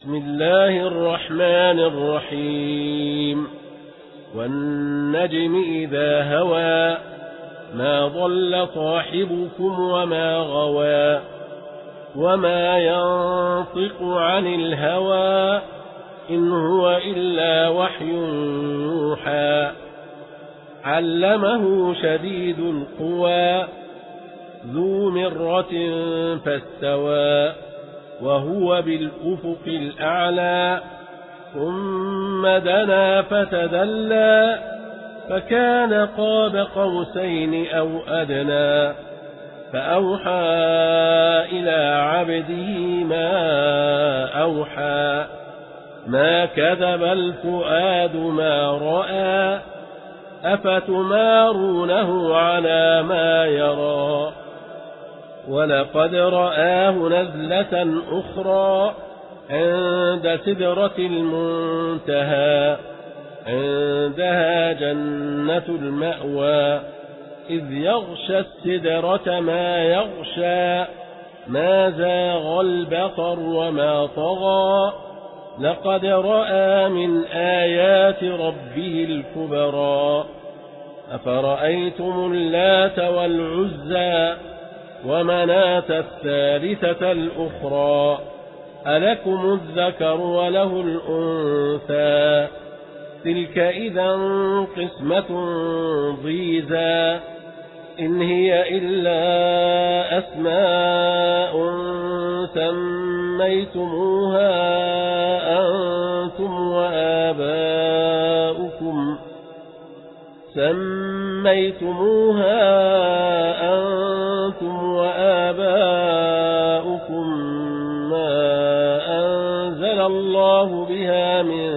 بسم الله الرحمن الرحيم والنجم إذا هوى ما ضل صاحبكم وما غوى وما ينطق عن الهوى إن هو إلا وحي يوحى علمه شديد القوى ذو مرة فاستوى وهو بالأفق الأعلى ثم دنا فتدلى فكان قاب قوسين أو أدنى فأوحى إلى عبده ما أوحى ما كذب الفؤاد ما رأى أفتمارونه على ما يرى ولقد رآه نزلة أخرى عند سدرة المنتهى عندها جنة المأوى إذ يغشى السدرة ما يغشى ما زاغ البصر وما طغى لقد رأى من آيات ربه الكبرى أفرأيتم اللات والعزى ومناة الثالثة الأخرى ألكم الذكر وله الأنثى تلك إذا قسمة ضيزى إن هي إلا أسماء سميتموها أنتم وآباؤكم ما أنزل الله بها من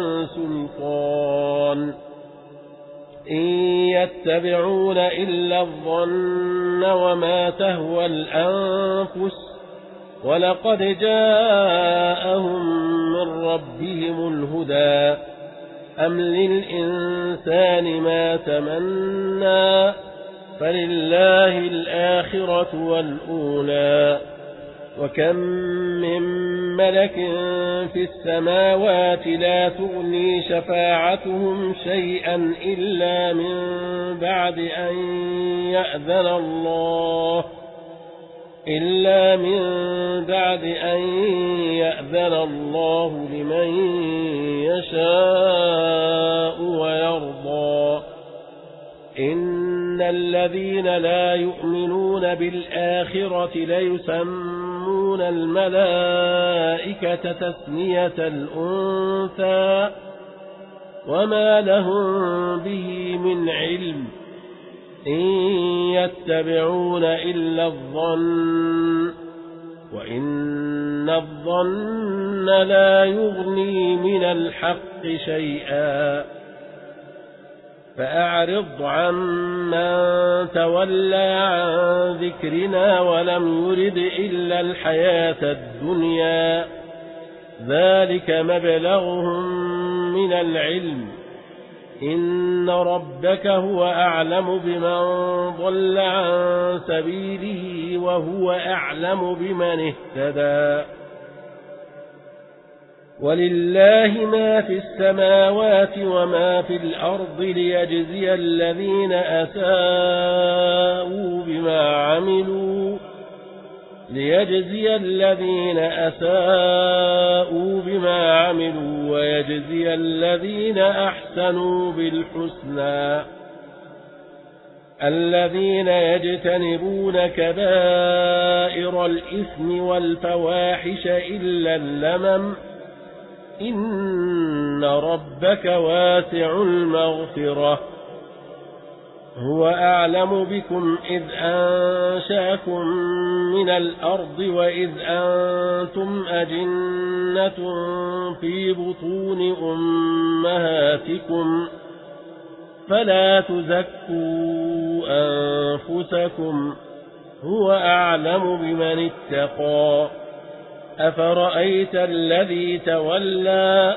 سلطان إن يتبعون إلا الظن وما تهوى الأنفس ولقد جاءهم من ربهم الهدى أم للإنسان ما تمنى فلله الآخرة والأولى وكم من ملك في السماوات لا تغني شفاعتهم شيئا إلا من بعد أن يأذن الله لمن يشاء ويرضى إن الذين لا يؤمنون بالآخرة ليسمون الملائكة تسمية الأنثى وما لهم به من علم إن يتبعون إلا الظن وإن الظن لا يغني من الحق شيئا فأعرض عمن تولى عن ذكرنا ولم يرد إلا الحياة الدنيا ذلك مبلغهم من العلم إن ربك هو أعلم بمن ضل عن سبيله وهو أعلم بمن اهتدى ولله ما في السماوات وما في الأرض ليجزي الذين أساءوا بما عملوا ويجزي الذين أحسنوا بالحسنى الذين يجتنبون كبائر الإثم والفواحش إلا اللمم إن ربك واسع المغفرة هو أعلم بكم إذ أنشأكم من الأرض وإذ أنتم أجنة في بطون أمهاتكم فلا تزكوا أنفسكم هو أعلم بمن اتقى أفرأيت الذي تولى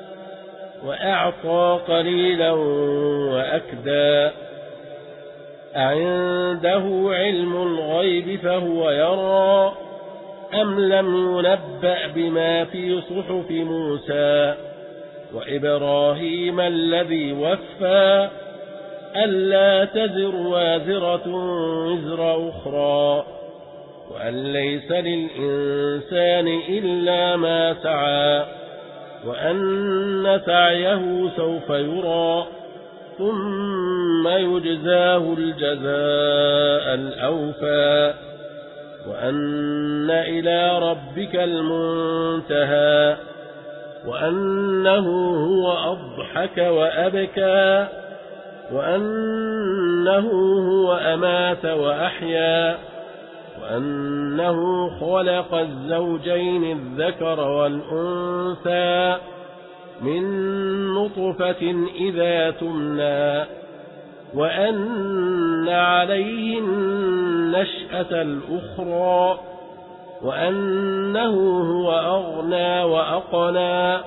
وأعطى قليلا وأكدى أعنده علم الغيب فهو يرى أم لم ينبأ بما في صحف موسى وإبراهيم الذي وفى ألا تزر وازرة وزر أخرى وأن ليس للإنسان إلا ما سعى وأن سعيه سوف يرى ثم يجزاه الجزاء الأوفى وأن إلى ربك المنتهى وأنه هو أضحك وأبكى وأنه هو أمات وأحيا وأنه خلق الزوجين الذكر والأنثى من نطفة إذا تمنى وأن عليه النشأة الأخرى وأنه هو أغنى وأقنى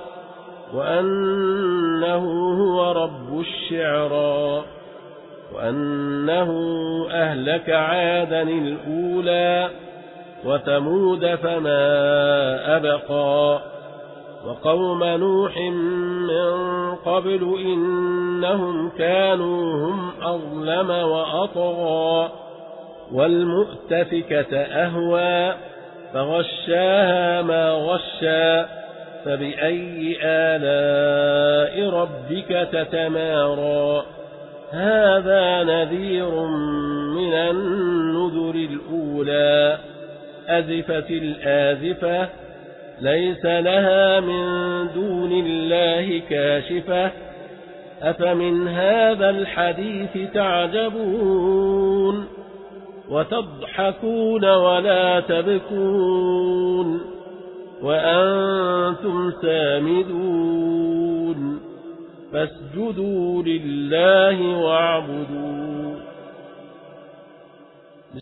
وأنه هو رب الشعرى وأنه أهلك عادا الأولى وثمود فما أبقى وقوم نوح من قبل إنهم كانوا هم أظلم وأطغى والمؤتفكة أهوى فغشاها ما غشى فبأي آلاء ربك تتمارى هذا نذير من النذر الأولى أزفت الآزفة ليس لها من دون الله كاشفة أفمن هذا الحديث تعجبون وتضحكون ولا تبكون وأنتم سامدون فاسجدوا لله واعبدوا